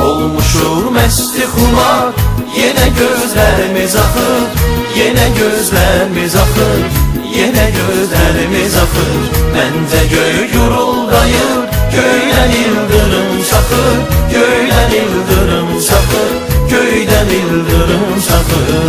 Olmuşuq məsti xumar, yenə gözlərimiz axır, yenə gözlərimiz axır, yenə gözlərimiz axır. Məncə göy guruldayır, göydən ildırım çaxır, göydən ildırım çaxır, göydən ildırım çaxır.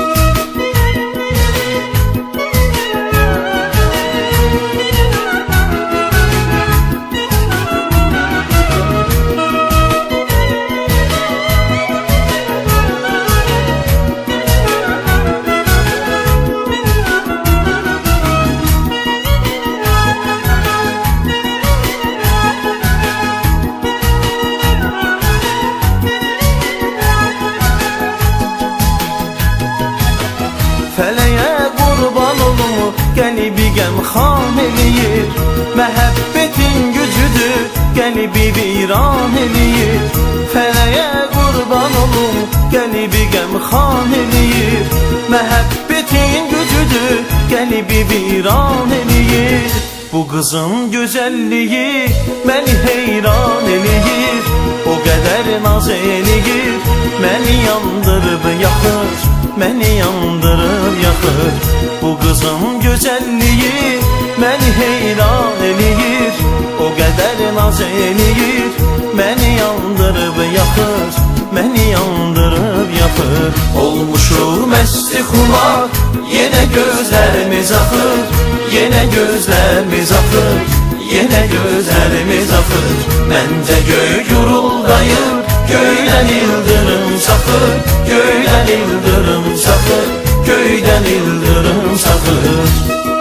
Fələyə qurban olumu qəlbi qəmxan eləyir, məhəbbətin gücüdür qəlbi viran eləyir. Fələyə qurban olumu qəlbi qəmxan eləyir, məhəbbətin gücüdür qəlbi viran eləyir. Bu qızın gözəlliyi məni heyran eləyir, o qədər naz eləyir, məni yandırıb yaxır, məni yandırıb yaxır. Bu qızın gözəlliyi məni heyran eləyir, o qədər naz eləyir, məni yandırıb yaxır, məni yandırıb yaxır. Olmuşuq məsti xumar, yenə gözlərimiz axır, yenə gözlərimiz axır, yenə gözlərimiz axır. Məncə göy guruldayır, göydən ildırım çaxır, göydən ildırım çaxır, göydən ildırım çaxır.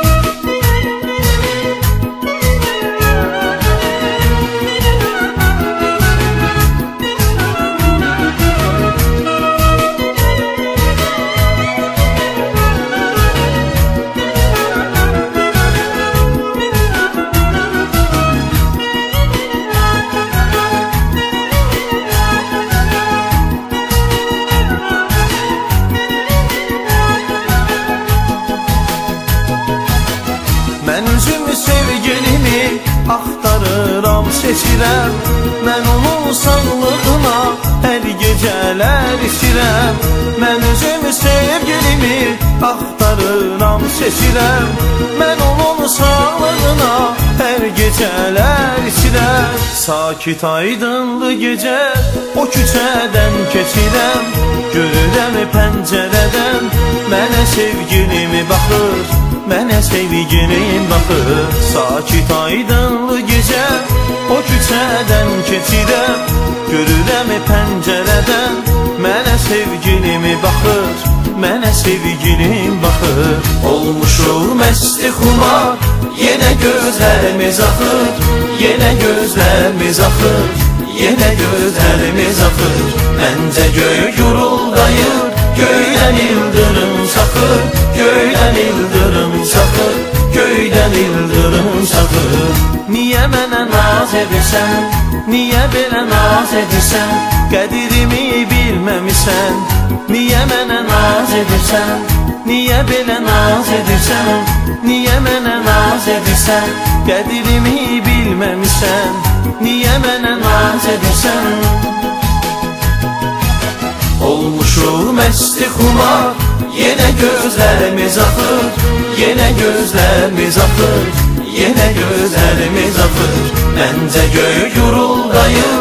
Mən üzümü sevgilimi axtarıram, seçirəm, mən onun sağlığına hər gecələr içirəm. Mən üzümü sevgilimi axtarıram, seçirəm, mən onun sağlığına hər gecələr içirəm. Sakit aydınlı gecə o küçədən keçirəm, görürəm pəncərədən mənə sevgilimi baxır, mənə sevgilim baxır. Sakit aydınlı gecə o küçədən keçirəm, görürəm pəncərədən mənə sevgilimi baxır, mənə sevgilim baxır. Olmuşuq məsti xumar, yenə gözlərimiz axır, yenə gözlərimiz axır, yenə gözlərimiz axır. Məncə göy guruldayır, göydən ildırım çaxır, göydən ildırım çaxır, göydən ildırım çaxır. Niyə mənə naz edirsən, niyə belə naz edirsən, qədirimi bilməmisən. Niyə mənə naz edirsən, niyə belə naz edirsən, niyə mənə naz edirsən, qədirimi bilməmisən. Niyə mənə naz edirsən. Olmuşuq məsti xumar, yenə gözlərimiz axır, yenə gözlərimiz axır, yenə gözlərimiz axır. Məncə göy guruldayır,